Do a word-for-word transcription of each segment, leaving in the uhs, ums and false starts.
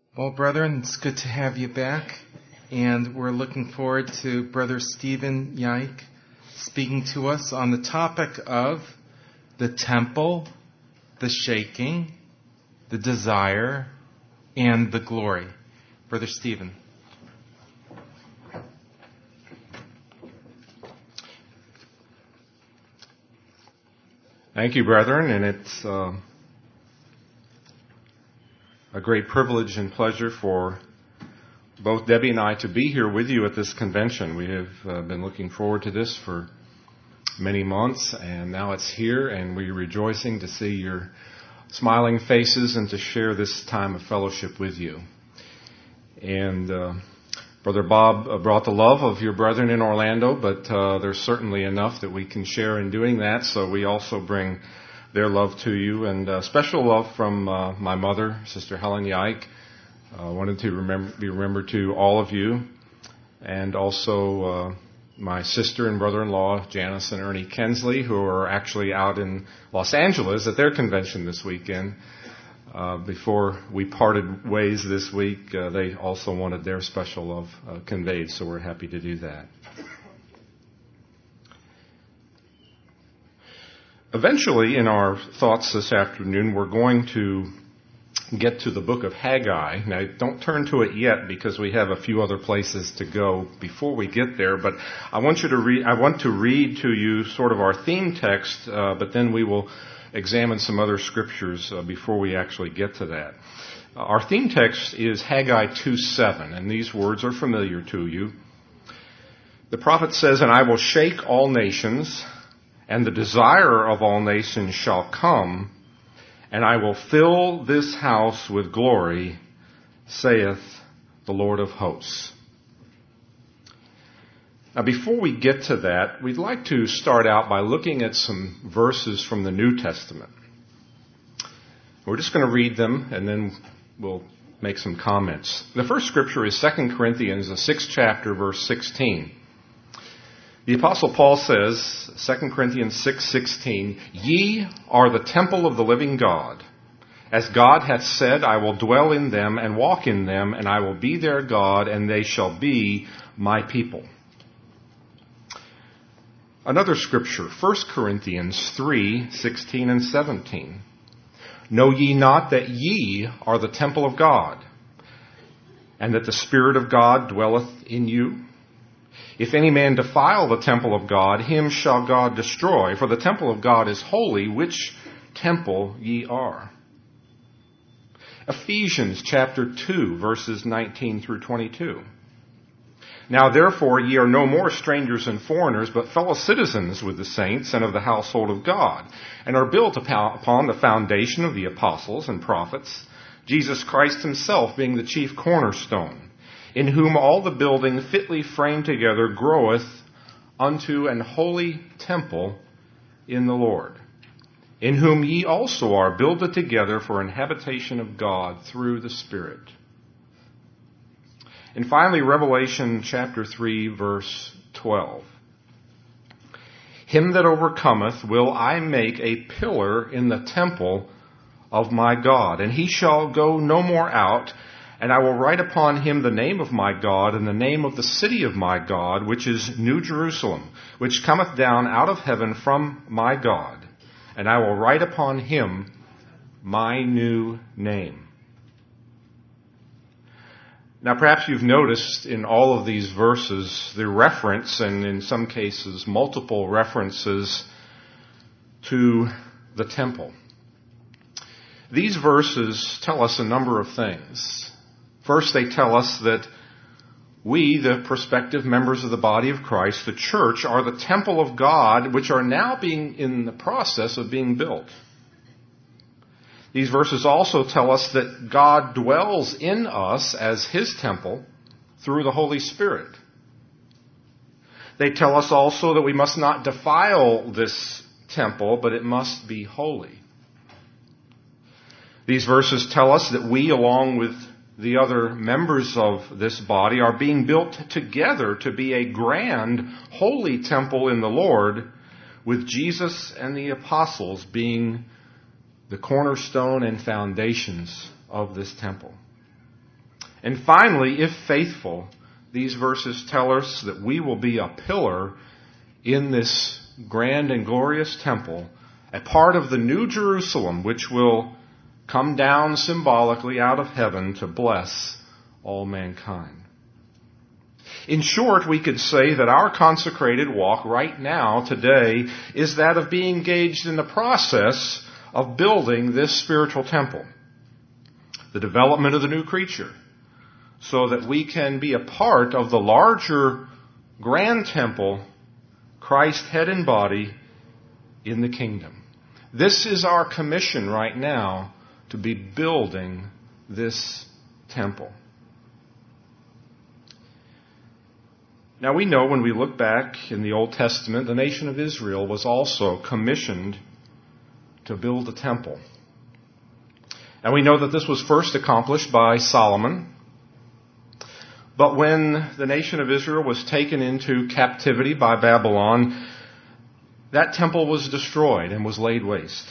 Well, brethren, it's good to have you back, and we're looking forward to Brother Stephen Yaik speaking to us on the topic of the temple, the shaking, the desire, and the glory. Brother Stephen. Thank you, brethren, and it's uh, a great privilege and pleasure for both Debbie and I to be here with you at this convention. We have uh, been looking forward to this for many months, and now it's here, and we're rejoicing to see your smiling faces and to share this time of fellowship with you. And uh, Brother Bob uh, brought the love of your brethren in Orlando, but uh, there's certainly enough that we can share in doing that, so we also bring their love to you, and uh, special love from uh, my mother, Sister Helen Yaik. I uh, wanted to remember, be remembered to all of you, and also uh, my sister and brother-in-law, Janice and Ernie Kensley, who are actually out in Los Angeles at their convention this weekend. Uh, before we parted ways this week, uh, they also wanted their special love uh, conveyed, so we're happy to do that. Eventually, in our thoughts this afternoon, we're going to get to the book of Haggai. Now, don't turn to it yet because we have a few other places to go before we get there, but I want you to read, I want to read to you sort of our theme text, uh, but then we will examine some other scriptures uh, before we actually get to that. Uh, our theme text is Haggai two seven, and these words are familiar to you. The prophet says, "And I will shake all nations, and the desire of all nations shall come, and I will fill this house with glory, saith the Lord of hosts." Now, before we get to that, we'd like to start out by looking at some verses from the New Testament. We're just going to read them, and then we'll make some comments. The first scripture is Second Corinthians, the sixth chapter, verse sixteen. The Apostle Paul says, Second Corinthians six sixteen, "Ye are the temple of the living God. As God hath said, I will dwell in them and walk in them, and I will be their God, and they shall be my people." Another scripture, First Corinthians three sixteen and seventeen. "Know ye not that ye are the temple of God, and that the Spirit of God dwelleth in you? If any man defile the temple of God, him shall God destroy. For the temple of God is holy, which temple ye are." Ephesians chapter two, verses nineteen through twenty-two. "Now therefore ye are no more strangers and foreigners, but fellow citizens with the saints and of the household of God, and are built upon the foundation of the apostles and prophets, Jesus Christ himself being the chief cornerstone, in whom all the building fitly framed together groweth unto an holy temple in the Lord, in whom ye also are builded together for an habitation of God through the Spirit." And finally, Revelation chapter three, verse twelve. "Him that overcometh will I make a pillar in the temple of my God, and he shall go no more out. And I will write upon him the name of my God and the name of the city of my God, which is New Jerusalem, which cometh down out of heaven from my God. And I will write upon him my new name." Now, perhaps you've noticed in all of these verses the reference, and in some cases multiple references, to the temple. These verses tell us a number of things. First, they tell us that we, the prospective members of the body of Christ, the church, are the temple of God, which are now being in the process of being built. These verses also tell us that God dwells in us as his temple through the Holy Spirit. They tell us also that we must not defile this temple, but it must be holy. These verses tell us that we, along with the other members of this body, are being built together to be a grand, holy temple in the Lord, with Jesus and the apostles being the cornerstone and foundations of this temple. And finally, if faithful, these verses tell us that we will be a pillar in this grand and glorious temple, a part of the New Jerusalem, which will come down symbolically out of heaven to bless all mankind. In short, we could say that our consecrated walk right now, today, is that of being engaged in the process of building this spiritual temple, the development of the new creature, so that we can be a part of the larger grand temple, Christ head and body, in the kingdom. This is our commission right now, to be building this temple. Now we know when we look back in the Old Testament, the nation of Israel was also commissioned to build a temple. And we know that this was first accomplished by Solomon. But when the nation of Israel was taken into captivity by Babylon, that temple was destroyed and was laid waste.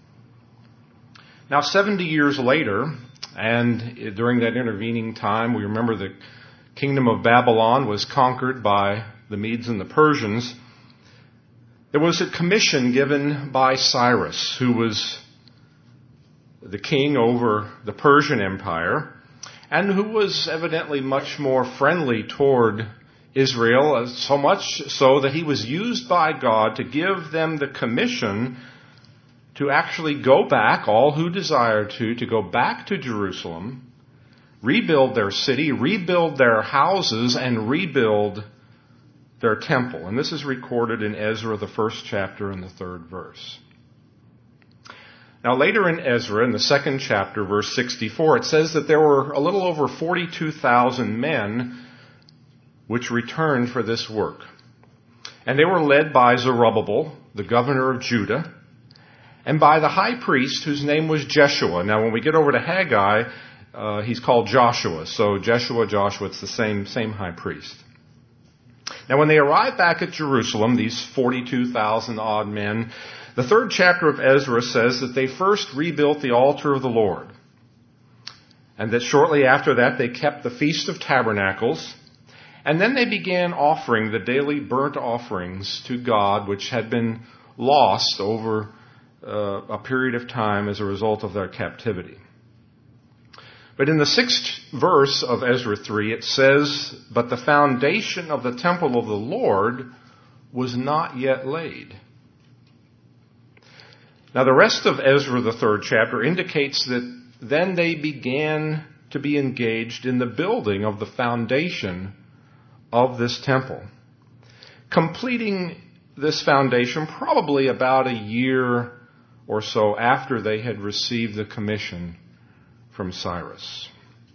Now, seventy years later, and during that intervening time, we remember the kingdom of Babylon was conquered by the Medes and the Persians. There was a commission given by Cyrus, who was the king over the Persian Empire, and who was evidently much more friendly toward Israel, so much so that he was used by God to give them the commission to actually go back, all who desired to, to go back to Jerusalem, rebuild their city, rebuild their houses, and rebuild their temple. And this is recorded in Ezra, the first chapter and the third verse. Now later in Ezra, in the second chapter, verse sixty-four, it says that there were a little over forty-two thousand men which returned for this work. And they were led by Zerubbabel, the governor of Judah, and by the high priest whose name was Jeshua. Now when we get over to Haggai, uh, he's called Joshua. So Jeshua, Joshua, it's the same, same high priest. Now when they arrived back at Jerusalem, these forty-two thousand odd men, the third chapter of Ezra says that they first rebuilt the altar of the Lord. And that shortly after that they kept the Feast of Tabernacles. And then they began offering the daily burnt offerings to God, which had been lost over uh, a period of time as a result of their captivity. But in the sixth verse of Ezra three, it says, "But the foundation of the temple of the Lord was not yet laid." Now the rest of Ezra, the third chapter, indicates that then they began to be engaged in the building of the foundation of this temple, completing this foundation probably about a year or so after they had received the commission from Cyrus.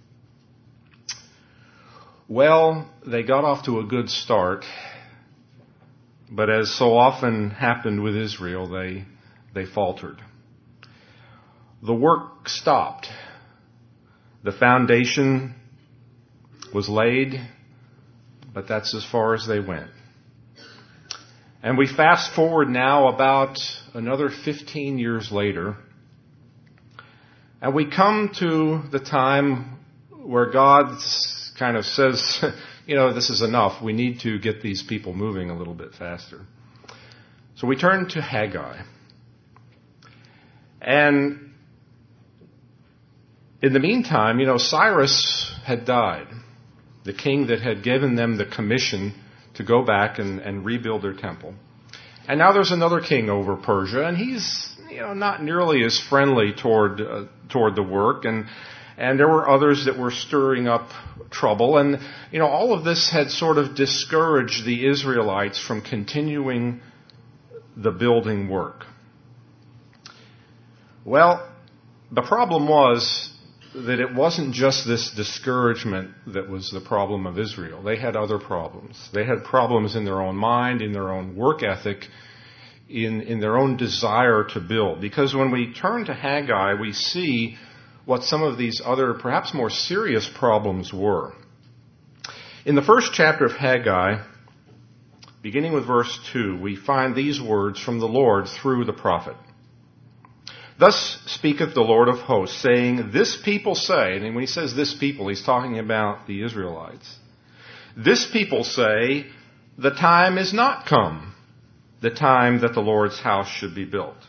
Well, they got off to a good start, but as so often happened with Israel, they they faltered. The work stopped. The foundation was laid, but that's as far as they went. And we fast forward now about another fifteen years later, and we come to the time where God kind of says, you know, this is enough. We need to get these people moving a little bit faster. So we turn to Haggai. And in the meantime, you know, Cyrus had died, the king that had given them the commission to go back and, and rebuild their temple. And now there's another king over Persia, and he's, you know, not nearly as friendly toward uh, toward the work, and and there were others that were stirring up trouble, and you know, all of this had sort of discouraged the Israelites from continuing the building work. Well, the problem was that it wasn't just this discouragement that was the problem of Israel. They had other problems. They had problems in their own mind, in their own work ethic, in, in their own desire to build. Because when we turn to Haggai, we see what some of these other, perhaps more serious problems were. In the first chapter of Haggai, beginning with verse two, we find these words from the Lord through the prophet. Thus speaketh the Lord of hosts, saying, This people say, and when he says this people, he's talking about the Israelites. This people say, the time is not come, the time that the Lord's house should be built.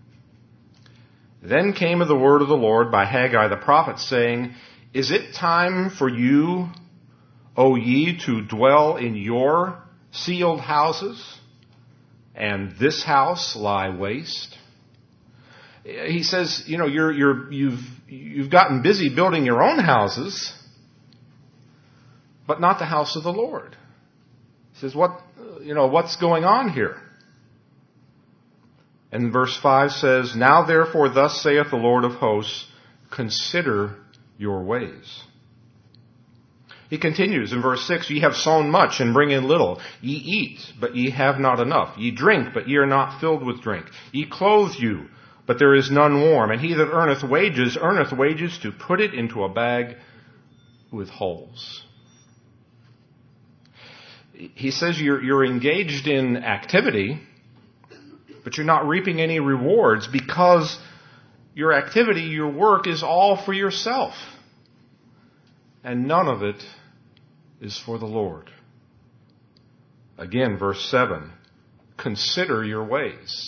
Then came the word of the Lord by Haggai the prophet, saying, Is it time for you, O ye, to dwell in your sealed houses, and this house lie waste? He says, you know, you're, you're, you've, you've gotten busy building your own houses, but not the house of the Lord. He says, what, you know, what's going on here? And verse five says, Now therefore thus saith the Lord of hosts, consider your ways. He continues in verse six, Ye have sown much and bring in little. Ye eat, but ye have not enough. Ye drink, but ye are not filled with drink. Ye clothe you, but there is none warm. And he that earneth wages, earneth wages to put it into a bag with holes. He says you're, you're engaged in activity, but you're not reaping any rewards because your activity, your work is all for yourself. And none of it is for the Lord. Again, verse seven, consider your ways.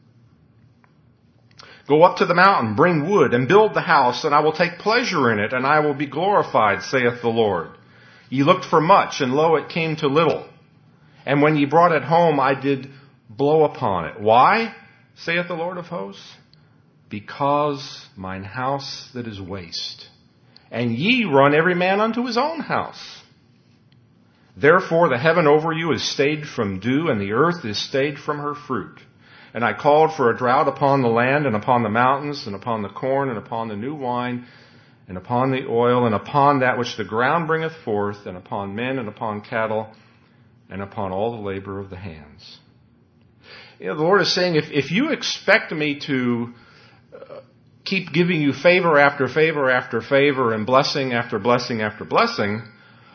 Go up to the mountain, bring wood, and build the house, and I will take pleasure in it, and I will be glorified, saith the Lord. Ye looked for much, and lo, it came to little. And when ye brought it home, I did blow upon it. Why, saith the Lord of hosts? Because mine house that is waste, and ye run every man unto his own house. Therefore the heaven over you is stayed from dew, and the earth is stayed from her fruit. And I called for a drought upon the land, and upon the mountains, and upon the corn, and upon the new wine, and upon the oil, and upon that which the ground bringeth forth, and upon men, and upon cattle, and upon all the labor of the hands. You know, the Lord is saying, if, if you expect me to uh, keep giving you favor after favor after favor, and blessing after blessing after blessing,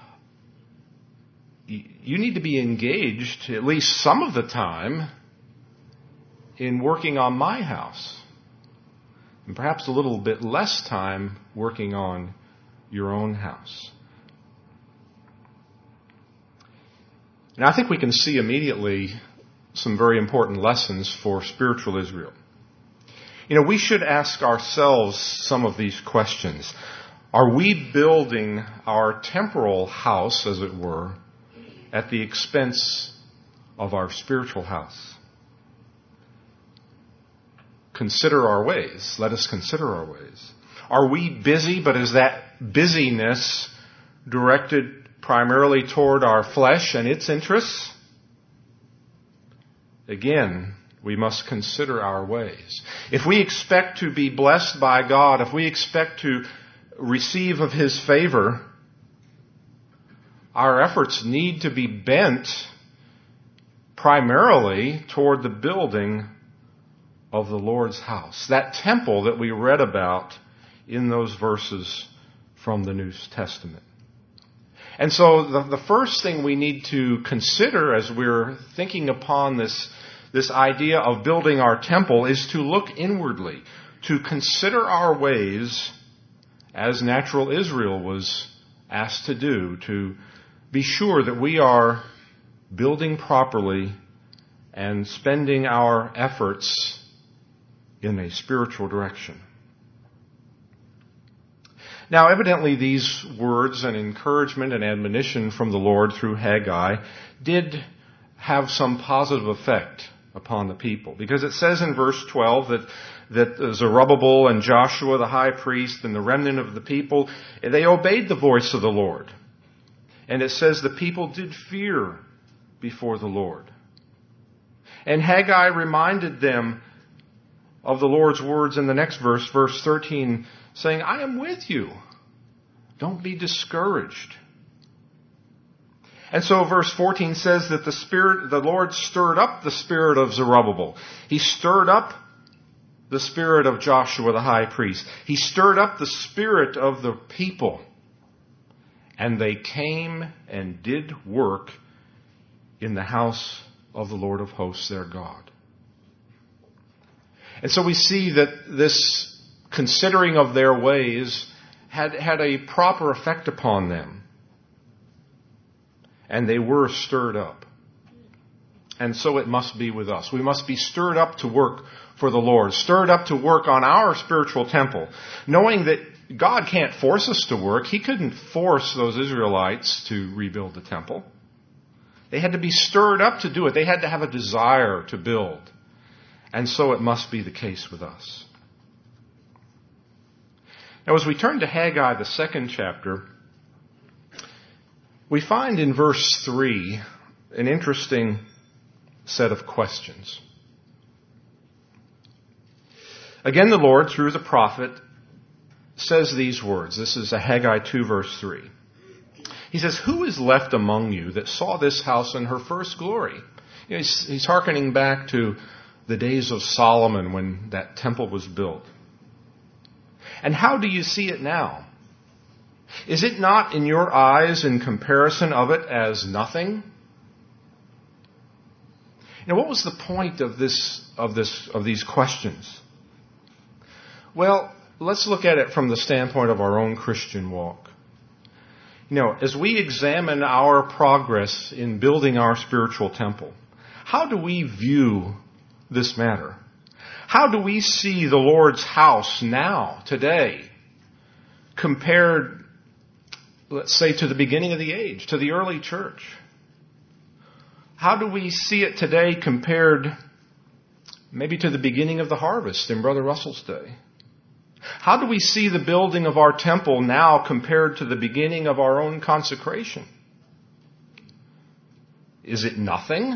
you, you need to be engaged at least some of the time in working on my house, and perhaps a little bit less time working on your own house. And I think we can see immediately some very important lessons for spiritual Israel. You know, we should ask ourselves some of these questions. Are we building our temporal house, as it were, at the expense of our spiritual house? Consider our ways. Let us consider our ways. Are we busy, but is that busyness directed primarily toward our flesh and its interests? Again, we must consider our ways. If we expect to be blessed by God, if we expect to receive of His favor, our efforts need to be bent primarily toward the building of the Lord's house, that temple that we read about in those verses from the New Testament. And so the, the first thing we need to consider as we're thinking upon this, this idea of building our temple is to look inwardly, to consider our ways as natural Israel was asked to do, to be sure that we are building properly and spending our efforts in a spiritual direction. Now, evidently these words and encouragement and admonition from the Lord through Haggai did have some positive effect upon the people. Because it says in verse twelve that, that Zerubbabel and Joshua the high priest and the remnant of the people, they obeyed the voice of the Lord. And it says the people did fear before the Lord. And Haggai reminded them of the Lord's words in the next verse, verse thirteen, saying, I am with you. Don't be discouraged. And so verse fourteen says that the Spirit, the Lord stirred up the spirit of Zerubbabel. He stirred up the spirit of Joshua the high priest. He stirred up the spirit of the people. And they came and did work in the house of the Lord of hosts, their God. And so we see that this considering of their ways had, had a proper effect upon them. And they were stirred up. And so it must be with us. We must be stirred up to work for the Lord, stirred up to work on our spiritual temple, knowing that God can't force us to work. He couldn't force those Israelites to rebuild the temple. They had to be stirred up to do it. They had to have a desire to build. And so it must be the case with us. Now, as we turn to Haggai, the second chapter, we find in verse three an interesting set of questions. Again, the Lord, through the prophet, says these words. This is Haggai two, verse three. He says, "Who is left among you that saw this house in her first glory?" You know, he's, he's hearkening back to the days of Solomon when that temple was built. "And how do you see it now? Is it not in your eyes in comparison of it as nothing?" Now, what was the point of this, of this, of these questions? Well, let's look at it from the standpoint of our own Christian walk. You know, as we examine our progress in building our spiritual temple, how do we view this matter? How do we see the Lord's house now, today, compared, let's say, to the beginning of the age, to the early church? How do we see it today compared maybe to the beginning of the harvest in Brother Russell's day? How do we see the building of our temple now compared to the beginning of our own consecration? Is it nothing?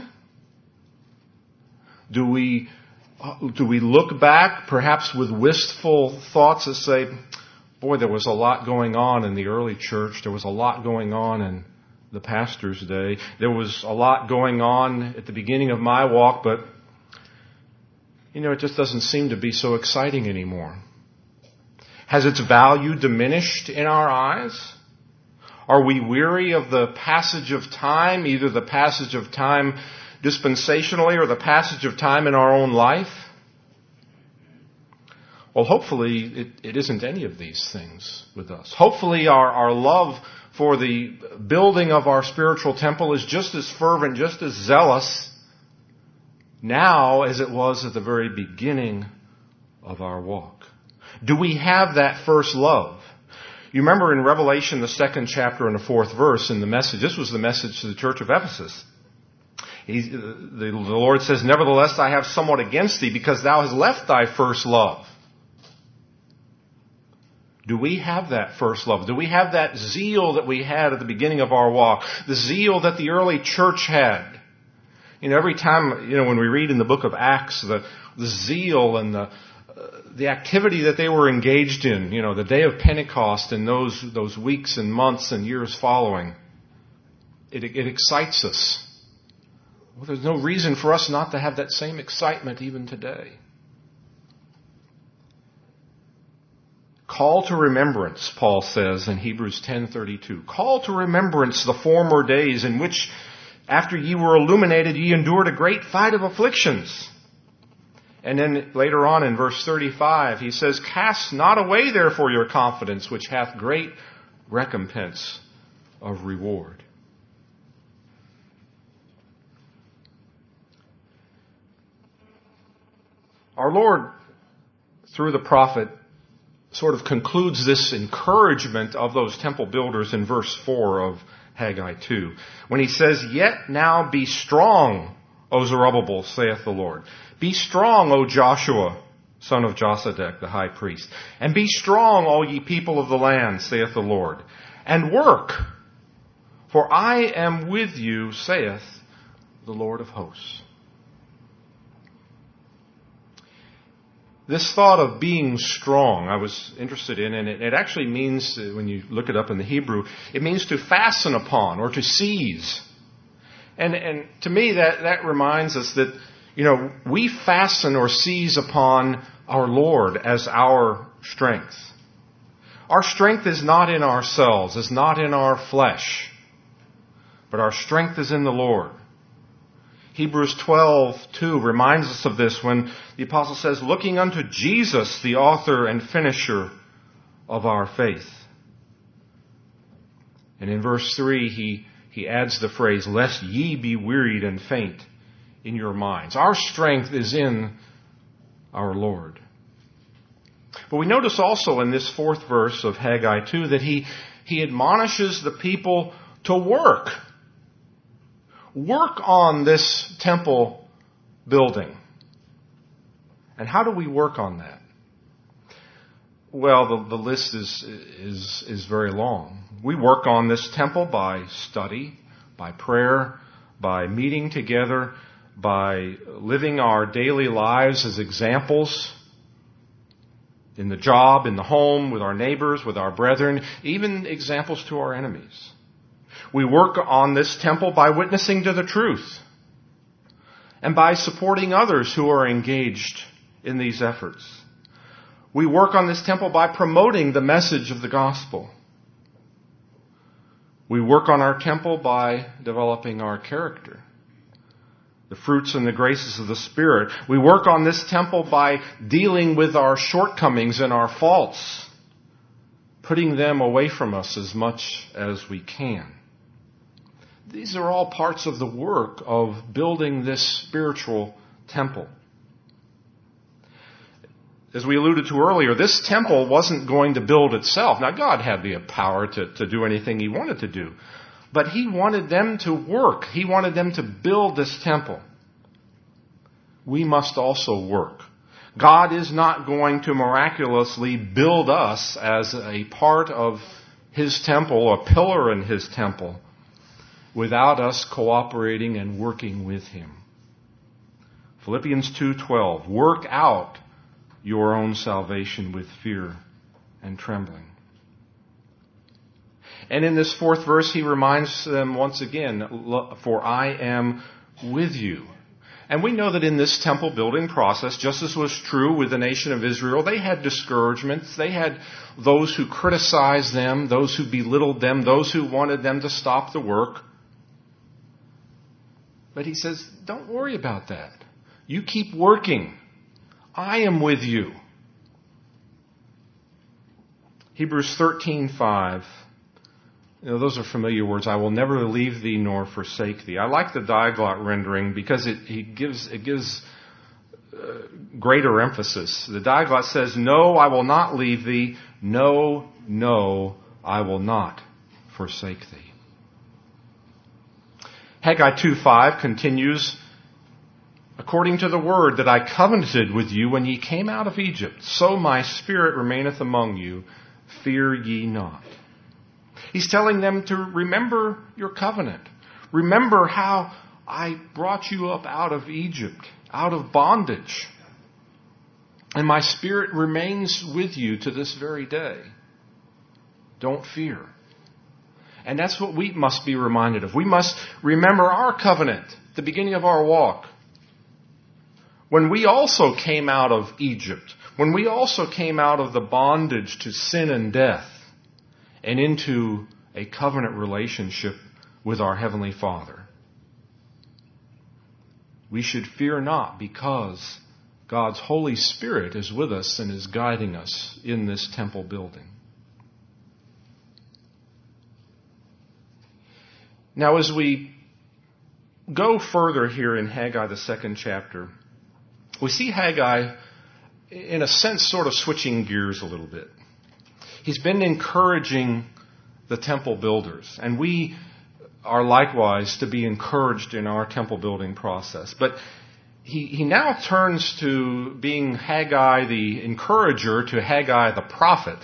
Do we, do we look back perhaps with wistful thoughts that say, boy, there was a lot going on in the early church. There was a lot going on in the pastor's day. There was a lot going on at the beginning of my walk, but, you know, it just doesn't seem to be so exciting anymore. Has its value diminished in our eyes? Are we weary of the passage of time, either the passage of time dispensationally or the passage of time in our own life? Well, hopefully it, it isn't any of these things with us. Hopefully our, our love for the building of our spiritual temple is just as fervent, just as zealous now as it was at the very beginning of our walk. Do we have that first love? You remember in Revelation, the second chapter and the fourth verse in the message, this was the message to the church of Ephesus. He, the, the Lord says, "Nevertheless, I have somewhat against thee, because thou hast left thy first love." Do we have that first love? Do we have that zeal that we had at the beginning of our walk? The zeal that the early church had? You know, every time, you know, when we read in the book of Acts, the, the zeal and the, uh, the activity that they were engaged in, you know, the day of Pentecost and those, those weeks and months and years following, it, it excites us. Well, there's no reason for us not to have that same excitement even today. Call to remembrance, Paul says in Hebrews ten thirty-two. Call to remembrance the former days in which, after ye were illuminated, ye endured a great fight of afflictions. And then later on in verse thirty-five, he says, Cast not away therefore your confidence, which hath great recompense of reward. Our Lord, through the prophet, sort of concludes this encouragement of those temple builders in verse four of Haggai two, when he says, Yet now be strong, O Zerubbabel, saith the Lord. Be strong, O Joshua, son of Josedech, the high priest. And be strong, all ye people of the land, saith the Lord. And work, for I am with you, saith the Lord of hosts. This thought of being strong, I was interested in, and it, it actually means, when you look it up in the Hebrew, it means to fasten upon or to seize. And, and to me, that, that reminds us that, you know, we fasten or seize upon our Lord as our strength. Our strength is not in ourselves, is not in our flesh, but our strength is in the Lord. Hebrews twelve two reminds us of this when the apostle says, looking unto Jesus, the author and finisher of our faith. And in verse three, he, he adds the phrase, lest ye be wearied and faint in your minds. Our strength is in our Lord. But we notice also in this fourth verse of Haggai two that he, he admonishes the people to work. Work on this temple building. And how do we work on that? Well, the, the list is, is, is very long. We work on this temple by study, by prayer, by meeting together, by living our daily lives as examples in the job, in the home, with our neighbors, with our brethren, even examples to our enemies. We work on this temple by witnessing to the truth and by supporting others who are engaged in these efforts. We work on this temple by promoting the message of the gospel. We work on our temple by developing our character, the fruits and the graces of the Spirit. We work on this temple by dealing with our shortcomings and our faults, putting them away from us as much as we can. These are all parts of the work of building this spiritual temple. As we alluded to earlier, this temple wasn't going to build itself. Now, God had the power to, to do anything He wanted to do. But He wanted them to work. He wanted them to build this temple. We must also work. God is not going to miraculously build us as a part of His temple, a pillar in His temple, without us cooperating and working with Him. Philippians two twelve, work out your own salvation with fear and trembling. And in this fourth verse, he reminds them once again, for I am with you. And we know that in this temple building process, just as was true with the nation of Israel, they had discouragements. They had those who criticized them, those who belittled them, those who wanted them to stop the work. But he says, don't worry about that. You keep working. I am with you. Hebrews thirteen five. You know, those are familiar words. I will never leave thee nor forsake thee. I like the Diaglott rendering because it, it gives it gives uh, greater emphasis. The Diaglott says, no, I will not leave thee. No, no, I will not forsake thee. Haggai two five continues, according to the word that I covenanted with you when ye came out of Egypt, so my spirit remaineth among you. Fear ye not. He's telling them to remember your covenant. Remember how I brought you up out of Egypt, out of bondage. And my spirit remains with you to this very day. Don't fear. And that's what we must be reminded of. We must remember our covenant, the beginning of our walk. When we also came out of Egypt, when we also came out of the bondage to sin and death and into a covenant relationship with our Heavenly Father, we should fear not because God's Holy Spirit is with us and is guiding us in this temple building. Now, as we go further here in Haggai, the second chapter, we see Haggai, in a sense, sort of switching gears a little bit. He's been encouraging the temple builders, and we are likewise to be encouraged in our temple building process. But he, he now turns to being Haggai the encourager to Haggai the prophet.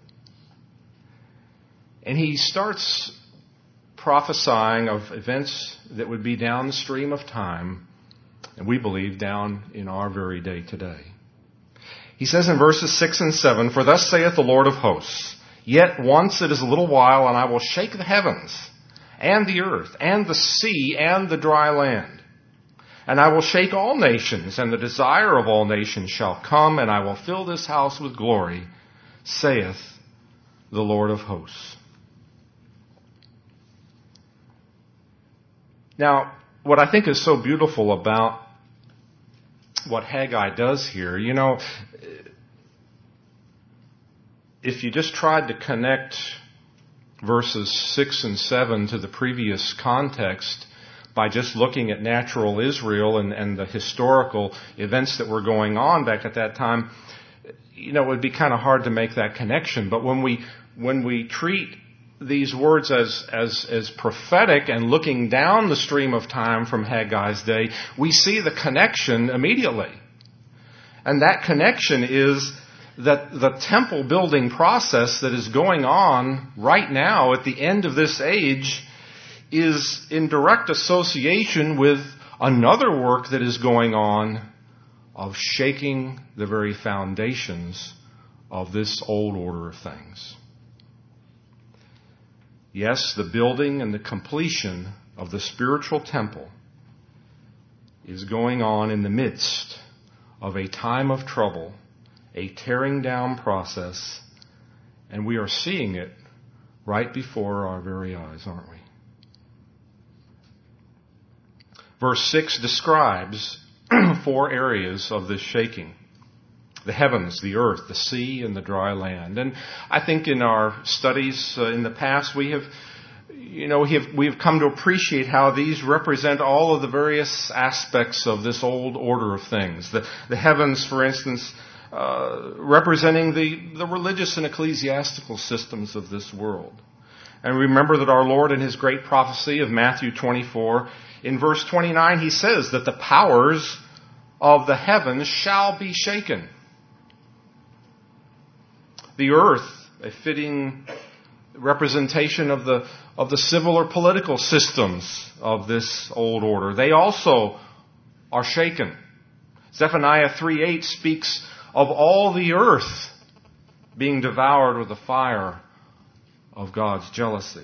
And he starts prophesying of events that would be down the stream of time, and we believe down in our very day today. He says in verses six and seven, for thus saith the Lord of hosts, yet once it is a little while, and I will shake the heavens, and the earth, and the sea, and the dry land. And I will shake all nations, and the desire of all nations shall come, and I will fill this house with glory, saith the Lord of hosts. Now, what I think is so beautiful about what Haggai does here, you know, if you just tried to connect verses six and seven to the previous context by just looking at natural Israel and, and the historical events that were going on back at that time, you know, it would be kind of hard to make that connection. But when we when we treat these words as as as prophetic and looking down the stream of time from Haggai's day, we see the connection immediately. And that connection is that the temple building process that is going on right now at the end of this age is in direct association with another work that is going on of shaking the very foundations of this old order of things. Yes, the building and the completion of the spiritual temple is going on in the midst of a time of trouble, a tearing down process, and we are seeing it right before our very eyes, aren't we? Verse six describes four areas of this shaking: the heavens, the earth, the sea, and the dry land. And I think in our studies uh, in the past, we have, you know, we have, we have come to appreciate how these represent all of the various aspects of this old order of things. The, the heavens, for instance, uh, representing the, the religious and ecclesiastical systems of this world. And remember that our Lord in His great prophecy of Matthew twenty-four, in verse twenty-nine, He says that the powers of the heavens shall be shaken. The earth, a fitting representation of the of the civil or political systems of this old order, they also are shaken. Zephaniah three eight speaks of all the earth being devoured with the fire of God's jealousy.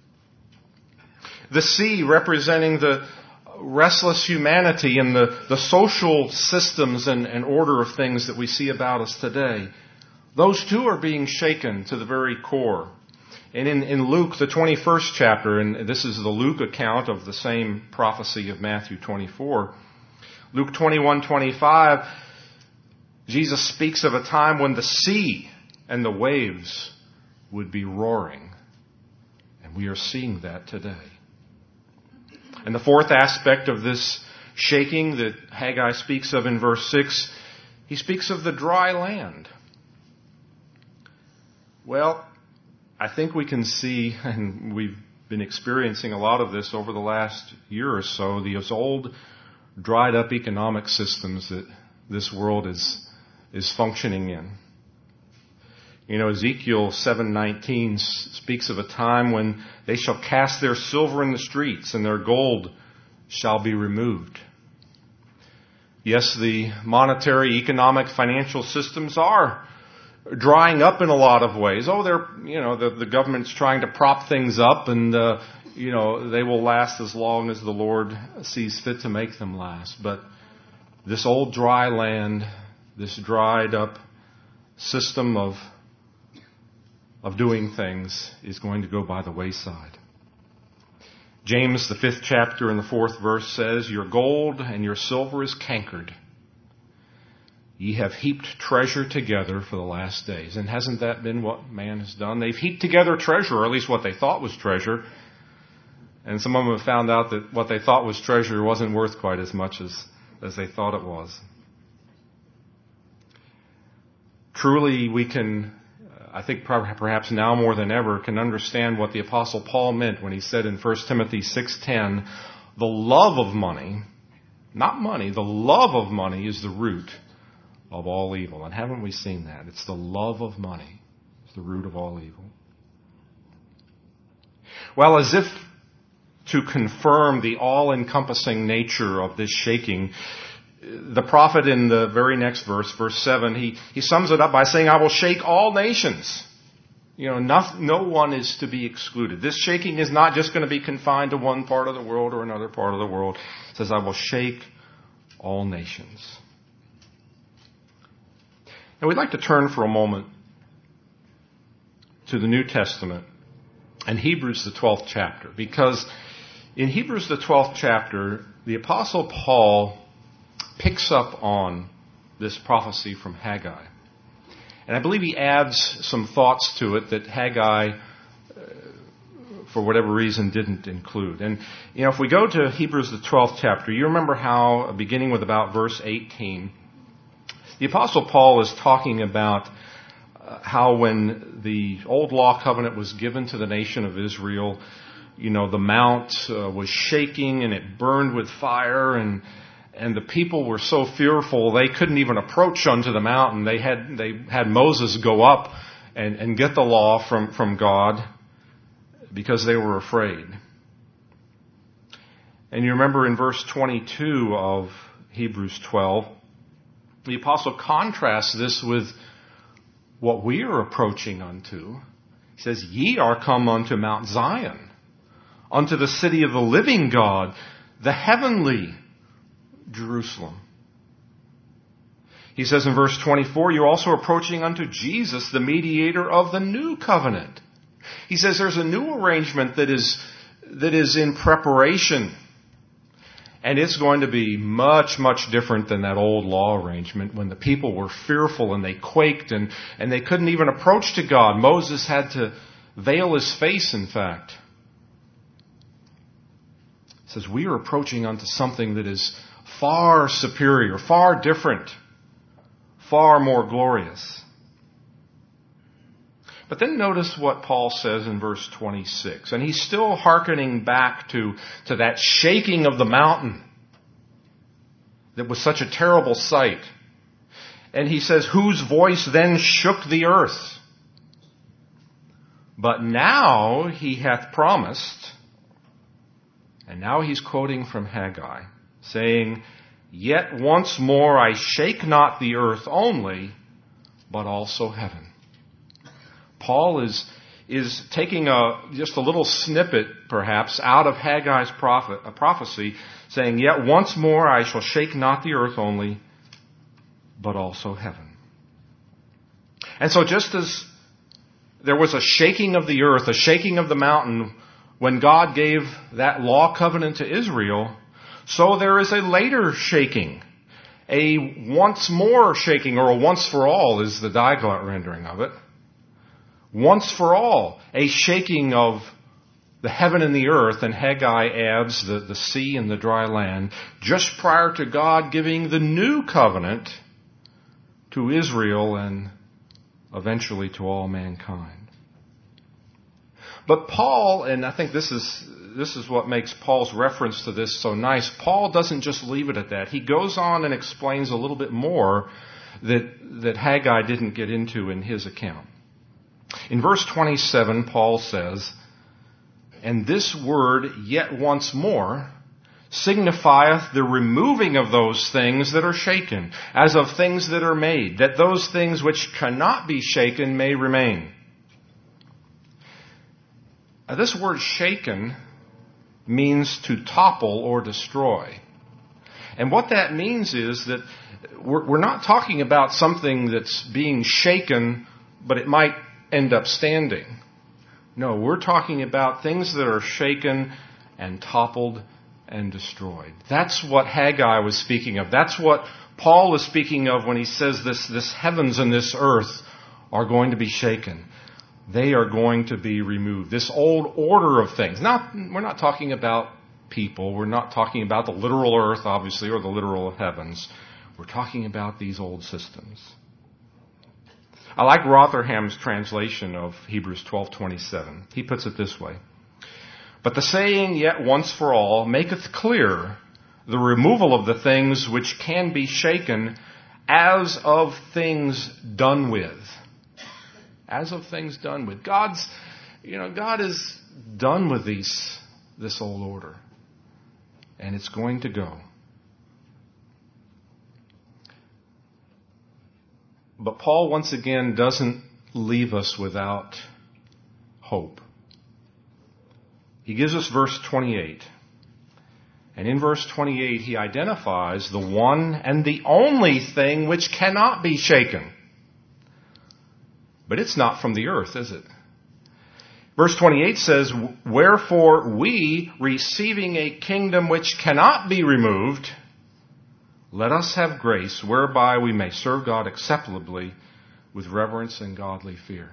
The sea, representing the restless humanity and the, the social systems and, and order of things that we see about us today, those too are being shaken to the very core. And in, in Luke, the twenty-first chapter, and this is the Luke account of the same prophecy of Matthew twenty-four, Luke twenty-one twenty-five, Jesus speaks of a time when the sea and the waves would be roaring. And we are seeing that today. And the fourth aspect of this shaking that Haggai speaks of in verse six, he speaks of the dry land. Well, I think we can see, and we've been experiencing a lot of this over the last year or so, these old, dried up economic systems that this world is is functioning in. You know, Ezekiel seven nineteen speaks of a time when they shall cast their silver in the streets and their gold shall be removed. Yes, the monetary, economic, financial systems are drying up in a lot of ways. Oh, they're, you know, the, the government's trying to prop things up and, uh, you know, they will last as long as the Lord sees fit to make them last. But this old dry land, this dried up system of of doing things is going to go by the wayside. James, the fifth chapter and the fourth verse says, "Your gold and your silver is cankered. Ye have heaped treasure together for the last days." And hasn't that been what man has done? They've heaped together treasure, or at least what they thought was treasure. And some of them have found out that what they thought was treasure wasn't worth quite as much as, as they thought it was. Truly, we can, I think perhaps now more than ever, can understand what the Apostle Paul meant when he said in First Timothy six ten, the love of money, not money, the love of money is the root of all evil. And haven't we seen that? It's the love of money. It's the root of all evil. Well, as if to confirm the all-encompassing nature of this shaking, the prophet in the very next verse, verse seven, he, he sums it up by saying, "I will shake all nations." You know, no, no one is to be excluded. This shaking is not just going to be confined to one part of the world or another part of the world. It says, "I will shake all nations." And we'd like to turn for a moment to the New Testament and Hebrews, the twelfth chapter, because In Hebrews, the twelfth chapter, the Apostle Paul picks up on this prophecy from Haggai. And I believe he adds some thoughts to it that Haggai, uh, for whatever reason, didn't include. And, you know, if we go to Hebrews, the twelfth chapter, you remember how, beginning with about verse eighteen, the Apostle Paul is talking about uh, how when the old law covenant was given to the nation of Israel, you know, the mount uh, was shaking and it burned with fire, and and the people were so fearful they couldn't even approach unto the mountain. They had they had Moses go up and, and get the law from, from God because they were afraid. And you remember in verse twenty-two of Hebrews twelve, the apostle contrasts this with what we are approaching unto. He says, "Ye are come unto Mount Zion, unto the city of the living God, the heavenly Jerusalem." He says in verse twenty-four, "You're also approaching unto Jesus, the mediator of the new covenant." He says there's a new arrangement that is, that is in preparation. And it's going to be much, much different than that old law arrangement when the people were fearful and they quaked and, and they couldn't even approach to God. Moses had to veil his face, in fact. It says we are approaching unto something that is far superior, far different, far more glorious. But then notice what Paul says in verse twenty-six. And he's still hearkening back to, to that shaking of the mountain that was such a terrible sight. And he says, "Whose voice then shook the earth? But now he hath promised," and now he's quoting from Haggai, saying, "Yet once more I shake not the earth only, but also heaven." Paul is, is taking a, just a little snippet, perhaps, out of Haggai's prophet, a prophecy, saying, "Yet once more I shall shake not the earth only, but also heaven." And so just as there was a shaking of the earth, a shaking of the mountain, when God gave that law covenant to Israel, so there is a later shaking. A once more shaking, or a once for all is the Diglot rendering of it. Once for all, a shaking of the heaven and the earth, and Haggai adds the, the sea and the dry land, just prior to God giving the new covenant to Israel and eventually to all mankind. But Paul, and I think this is this is what makes Paul's reference to this so nice, Paul doesn't just leave it at that. He goes on and explains a little bit more that, that Haggai didn't get into in his account. In verse twenty-seven, Paul says, "And this word, yet once more, signifieth the removing of those things that are shaken, as of things that are made, that those things which cannot be shaken may remain." Now, this word shaken means to topple or destroy. And what that means is that we're, we're not talking about something that's being shaken, but it might end up standing. No, we're talking about things that are shaken and toppled and destroyed. That's what Haggai was speaking of. That's what Paul is speaking of when he says this, this heavens and this earth are going to be shaken. They are going to be removed. This old order of things. Not, we're not talking about people. We're not talking about the literal earth, obviously, or the literal heavens. We're talking about these old systems. I like Rotherham's translation of Hebrews twelve twenty-seven. He puts it this way: "But the saying, yet once for all, maketh clear the removal of the things which can be shaken, as of things done with." As of things done with. God's, you know, God is done with these, this old order. And it's going to go. But Paul, once again, doesn't leave us without hope. He gives us verse twenty-eight. And in verse twenty-eight, he identifies the one and the only thing which cannot be shaken. But it's not from the earth, is it? Verse twenty-eight says, "Wherefore we, receiving a kingdom which cannot be removed, let us have grace whereby we may serve God acceptably with reverence and godly fear."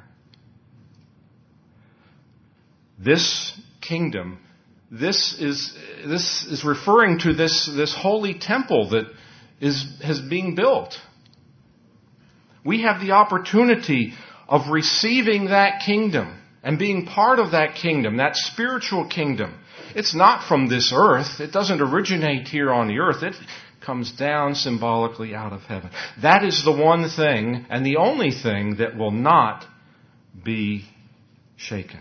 This kingdom, this is this is referring to this, this holy temple that is has being built. We have the opportunity of receiving that kingdom and being part of that kingdom, that spiritual kingdom. It's not from this earth. It doesn't originate here on the earth. It comes down symbolically out of heaven. That is the one thing and the only thing that will not be shaken.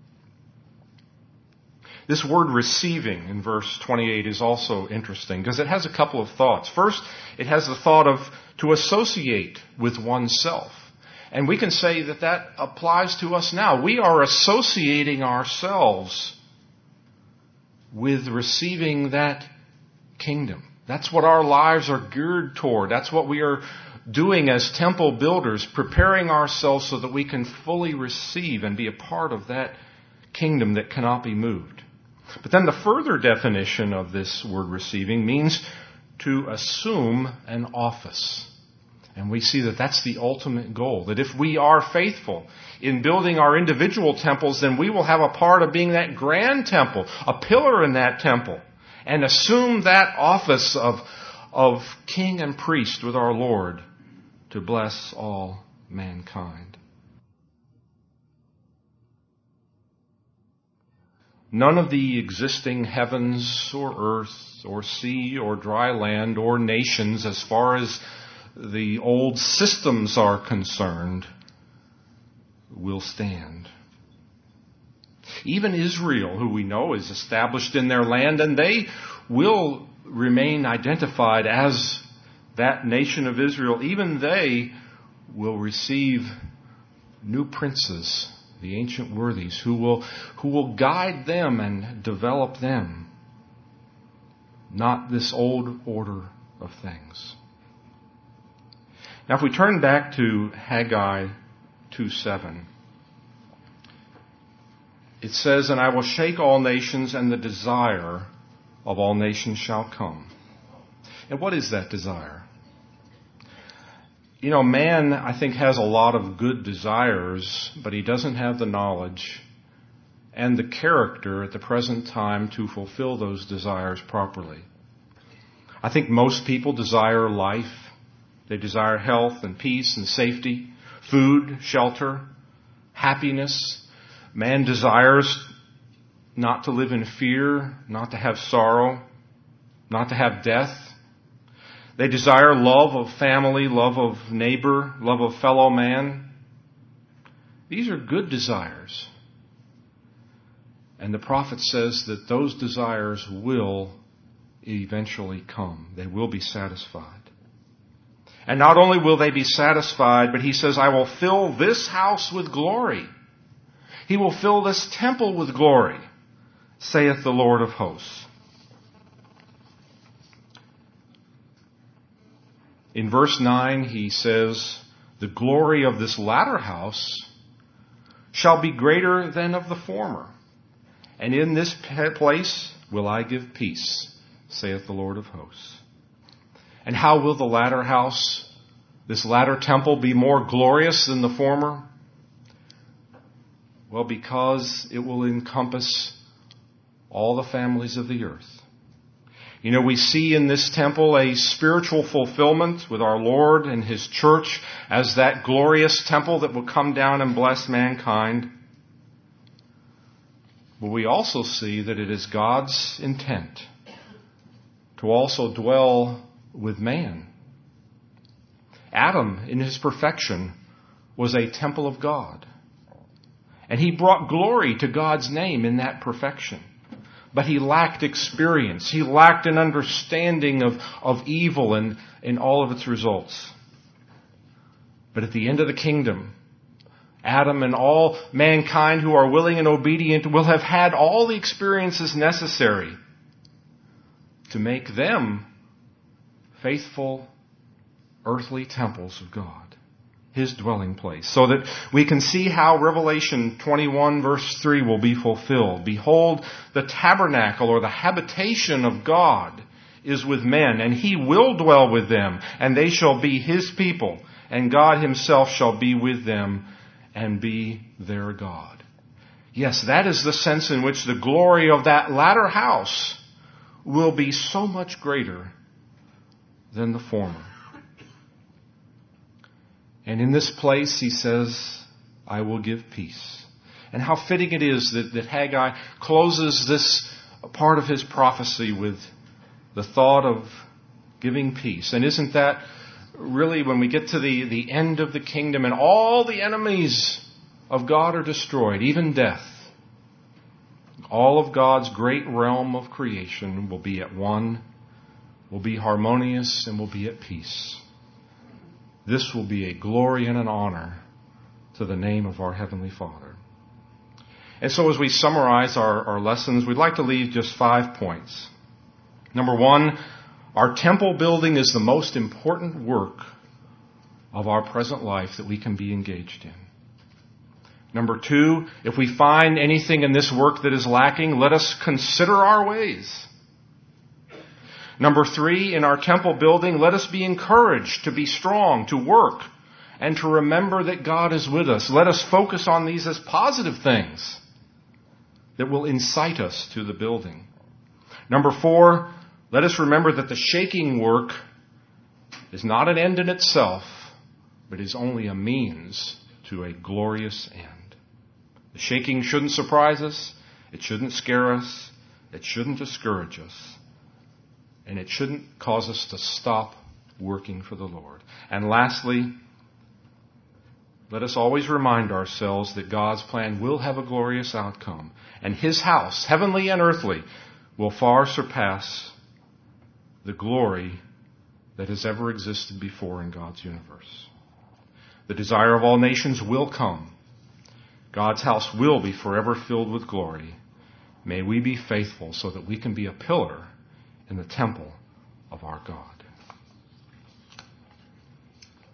This word receiving in verse twenty-eight is also interesting because it has a couple of thoughts. First, it has the thought of to associate with oneself. And we can say that that applies to us now. We are associating ourselves with receiving that kingdom. That's what our lives are geared toward. That's what we are doing as temple builders, preparing ourselves so that we can fully receive and be a part of that kingdom that cannot be moved. But then the further definition of this word receiving means to assume an office. And we see that that's the ultimate goal. That if we are faithful in building our individual temples, then we will have a part of being that grand temple, a pillar in that temple, and assume that office of, of king and priest with our Lord to bless all mankind. None of the existing heavens or earth or sea or dry land or nations, as far as the old systems are concerned, will stand. Even Israel, who we know is established in their land, and they will remain identified as that nation of Israel, even they will receive new princes, the ancient worthies, who will, who will guide them and develop them, not this old order of things. Now, if we turn back to Haggai two seven, it says, "And I will shake all nations, and the desire of all nations shall come." And what is that desire? You know, man, I think, has a lot of good desires, but he doesn't have the knowledge and the character at the present time to fulfill those desires properly. I think most people desire life. They desire health and peace and safety, food, shelter, happiness. Man desires not to live in fear, not to have sorrow, not to have death. They desire love of family, love of neighbor, love of fellow man. These are good desires. And the prophet says that those desires will eventually come. They will be satisfied. And not only will they be satisfied, but he says, "I will fill this house with glory. He will fill this temple with glory, saith the Lord of hosts." In verse nine, he says, "The glory of this latter house shall be greater than of the former. And in this place will I give peace, saith the Lord of hosts." And how will the latter house, this latter temple, be more glorious than the former? Well, because it will encompass all the families of the earth. You know, we see in this temple a spiritual fulfillment with our Lord and His church as that glorious temple that will come down and bless mankind. But we also see that it is God's intent to also dwell with man. Adam, in his perfection, was a temple of God. And he brought glory to God's name in that perfection. But he lacked experience. He lacked an understanding of, of evil and, and all of its results. But at the end of the kingdom, Adam and all mankind who are willing and obedient will have had all the experiences necessary to make them faithful earthly temples of God. His dwelling place, so that we can see how Revelation twenty-one verse three will be fulfilled. Behold, the tabernacle or the habitation of God is with men, and He will dwell with them, and they shall be His people, and God Himself shall be with them and be their God. Yes, that is the sense in which the glory of that latter house will be so much greater than the former. And in this place, he says, I will give peace. And how fitting it is that, that Haggai closes this part of his prophecy with the thought of giving peace. And isn't that really, when we get to the, the end of the kingdom and all the enemies of God are destroyed, even death, all of God's great realm of creation will be at one, will be harmonious, and will be at peace. This will be a glory and an honor to the name of our Heavenly Father. And so as we summarize our, our lessons, we'd like to leave just five points. Number one, our temple building is the most important work of our present life that we can be engaged in. Number two, if we find anything in this work that is lacking, let us consider our ways. Number three, in our temple building, let us be encouraged to be strong, to work, and to remember that God is with us. Let us focus on these as positive things that will incite us to the building. Number four, let us remember that the shaking work is not an end in itself, but is only a means to a glorious end. The shaking shouldn't surprise us. It shouldn't scare us. It shouldn't discourage us. And it shouldn't cause us to stop working for the Lord. And lastly, let us always remind ourselves that God's plan will have a glorious outcome. And His house, heavenly and earthly, will far surpass the glory that has ever existed before in God's universe. The desire of all nations will come. God's house will be forever filled with glory. May we be faithful so that we can be a pillar in the temple of our God.